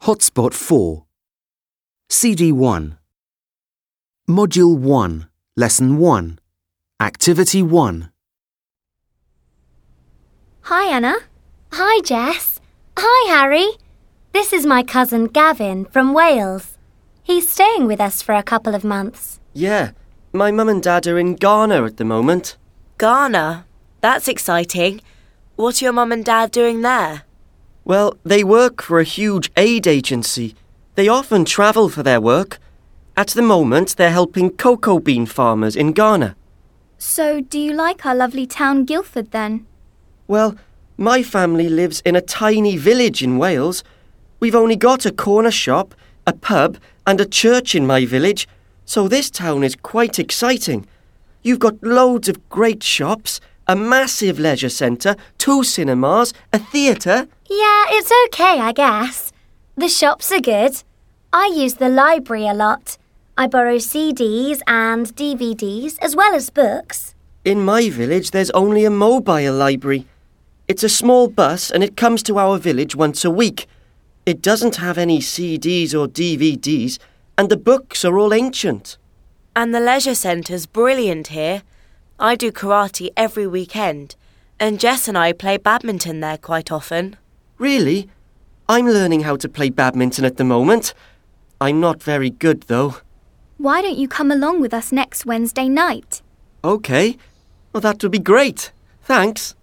Hotspot 4. CD 1. Module 1, Lesson 1. Activity 1. Hi, Anna. Hi, Jess. Hi, Harry. This is my cousin Gavin from Wales. He's staying with us for a couple of months. Yeah, my mum and dad are in Ghana at the moment. Ghana? That's exciting. What are your mum and dad doing there? Well, they work for a huge aid agency. They often travel for their work. At the moment, they're helping cocoa bean farmers in Ghana. So, do you like our lovely town Guildford then? Well, my family lives in a tiny village in Wales. We've only got a corner shop, a pub and a church in my village, so this town is quite exciting. You've got loads of great shops, a massive leisure centre, 2 cinemas, a theatre. Yeah, it's okay, I guess. The shops are good. I use the library a lot. I borrow CDs and DVDs as well as books. In my village, there's only a mobile library. It's a small bus and it comes to our village once a week. It doesn't have any CDs or DVDs and the books are all ancient. And the leisure centre's brilliant here. I do karate every weekend, and Jess and I play badminton there quite often. Really? I'm learning how to play badminton at the moment. I'm not very good, though. Why don't you come along with us next Wednesday night? OK. Well, that would be great. Thanks.